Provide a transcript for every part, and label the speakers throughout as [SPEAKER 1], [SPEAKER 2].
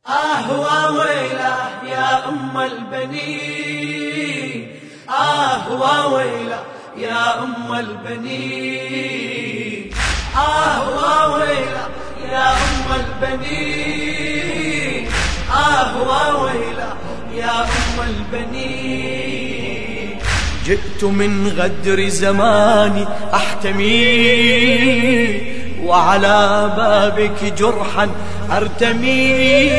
[SPEAKER 1] وويله يا أم البنين، وويله يا أم البنين، وويله يا أم البنين، وويله يا أم البنين. جئت من غدر زماني أحتمي، وعلى بابك جرحا أرتمي.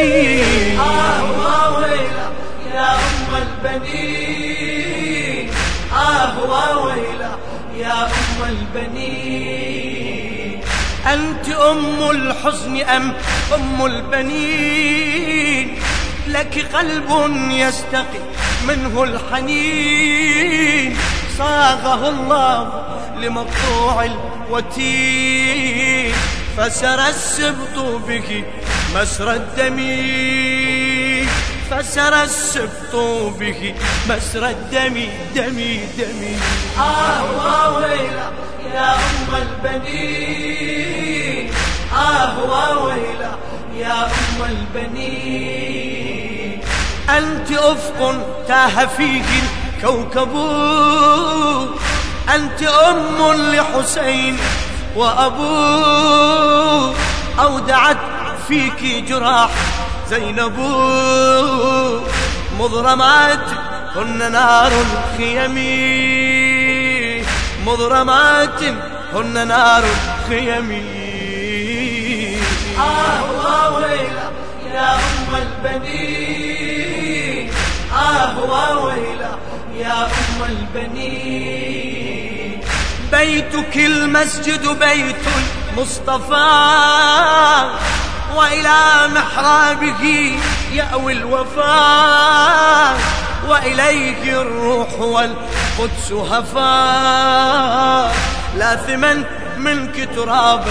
[SPEAKER 1] وويله يا أم البنين، وويله يا أم البنين. أنت أم الحزن أم أم البنين؟ لك قلب يستقي منه الحنين، صاغه الله لمقطوع الوتين، فسرى السبط به مسرى الدم، فسرى السبط به مسرى الدم دمي دمي. وويله يا أم البنين، وويله يا أم البنين. أنت أفق تاه فيه الكوكب، أنت أم لحسين وأبوه، أودعت فيك جراح زينب، مضرمات هن نار الخيم، مضرمات هن نار الخيم. وويله يا أم البنين، وويله يا أم البنين. بيتك المسجد بيت المصطفى، وإلى محرابه يأوي الوفاء، وإليه الروح والقدس هفا، لاثما منك تراب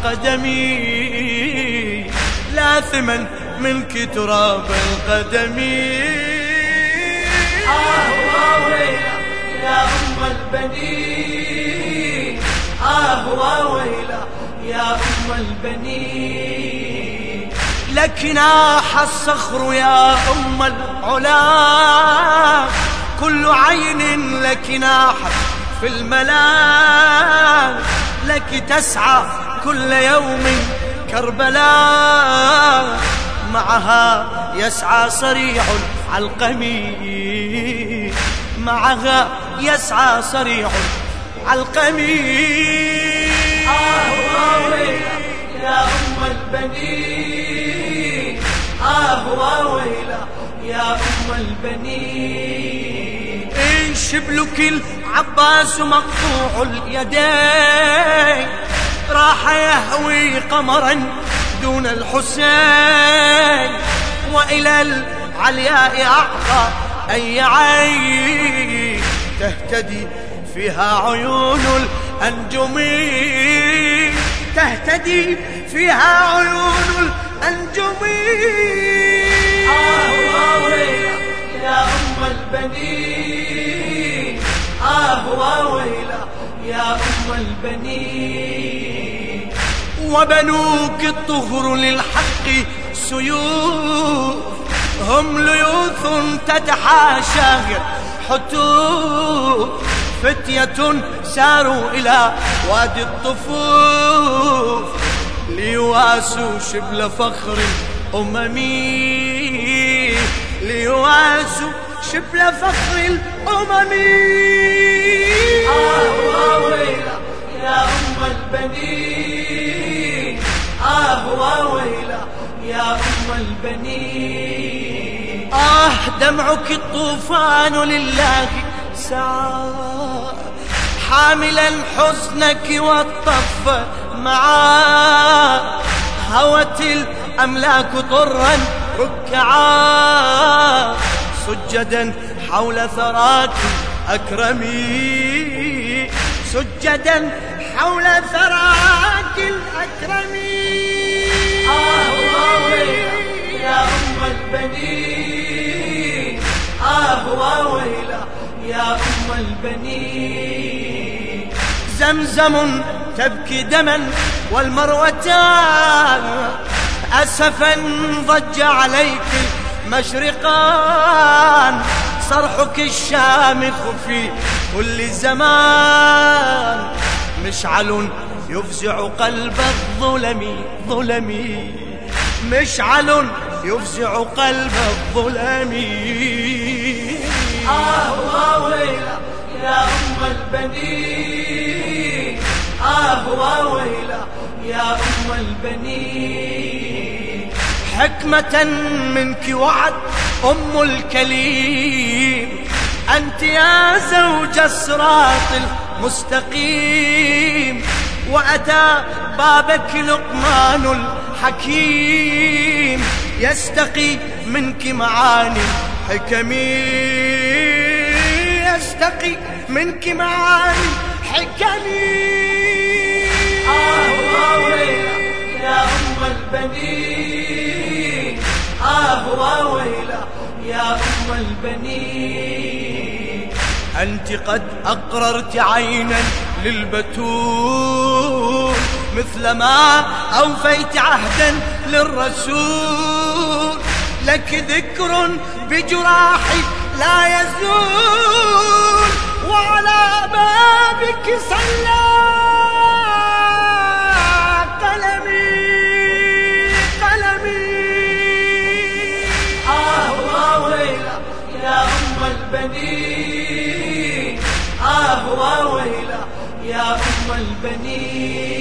[SPEAKER 1] قدمي، لاثما منك تراب قدمي. وويله يا أم البنين، وويله يا أم البنين. لك ناح الصخر يا أم العلا، كل عين لك ناحت في الملا، لك تسعى كل يوم كربلاء، معها يسعى صريع العلقمي، معها يسعى صريع العلقمي. وويله يا أم البنين، وويله يا أم البنين. إن شبلك العباس مقطوع اليدين، راح يهوي قمرا دون الحسين، وإلى العلياء أعطى أي عين، تهتدي فيها عيون الأنجم، تهتدي فيها عيون الأنجم. وويله يا أم البنين، وويله يا أم البنين. وبنوك الطهر للحق سيوف، هم ليوث تتحاشى حتوف، فتية ساروا إلى وادي الطفوف، ليواسوا شبل فخر الأمم، ليواسوا شبل فخر الأمم. وويله يا أم البنين، وويله يا أم البنين. دمعك الطوفان لله سعى، حاملا حزنك والطف معاه، هوت الأملاك طرا ركعا، سجدا حول ثراك أكرمي، سجدا حول ثراك الأكرمي. وويله يا أم البنين، وويله يا أم البنين. زمزم تبكي دما والمروتان أسفا ضج عليك المشرقان، صرحك الشامخ في كل زمان، مشعل يفزع قلب الظلم، مشعل يفزع قلب الظلم.
[SPEAKER 2] ويلا يا أم البنين، ويلا يا أم البنين.
[SPEAKER 1] حكمة منك وعد أم الكليم، أنت يا زوج الصراط المستقيم، وأتى بابك لقمان الحكيم، يستقي منك معاني حكمي، يستقي منك معاني حكمي.
[SPEAKER 2] ويلا يا أم البنين، ويلا يا أم البنين.
[SPEAKER 1] أنت قد أقررت عينا للبتول، مثلما أوفيت عهدا للرسول، لك ذكر بجراحي لا يزول، وعلى بابك صلى
[SPEAKER 2] ويلا يا أم البنين، ويلا يا أم البنين.